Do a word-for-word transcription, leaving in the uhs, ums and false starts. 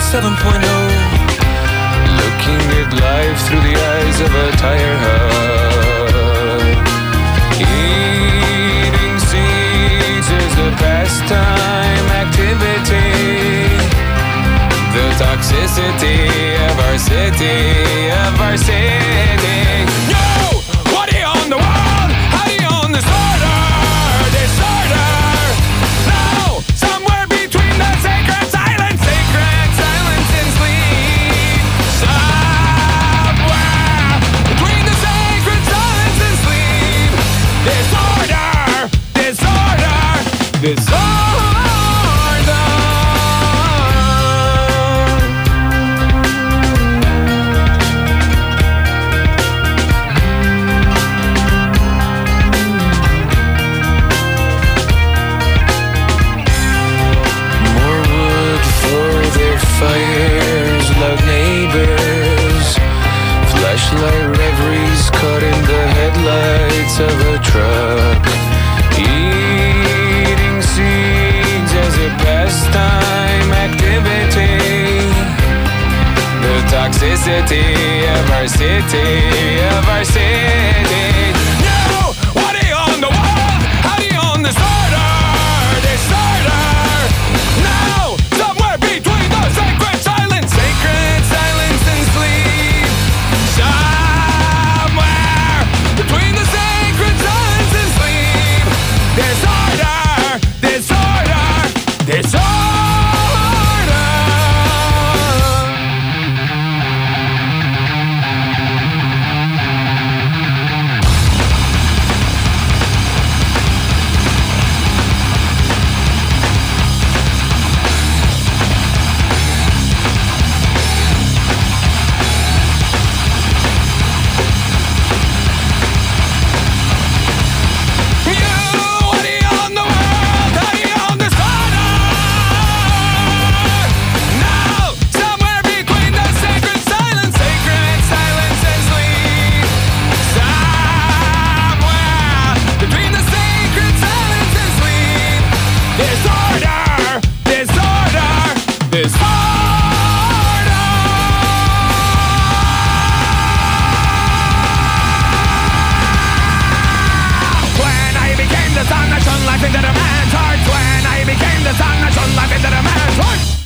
seven point oh. Looking at life through the eyes of a tire hub. Eating seeds is a pastime activity. The toxicity of our city, of our city. Yo! What do you own the world? How do you own this order? Disorder! No! Somewhere between the sacred silence, sacred silence and sleep. Somewhere between the sacred silence and sleep. Disorder! Disorder! Disorder! Fires, loud neighbors, flashlight reveries caught in the headlights of a truck. Eating seeds as a pastime activity. The toxicity of our city, of our city. No! What do you own the world? How do you own this order? Disorder! No! Somewhere between the sacred silence, sacred silence and sleep. Somewhere between the sacred silence and sleep. Disorder, disorder, disorder. Into the man's heart when I became the sun that shone life into the man's heart.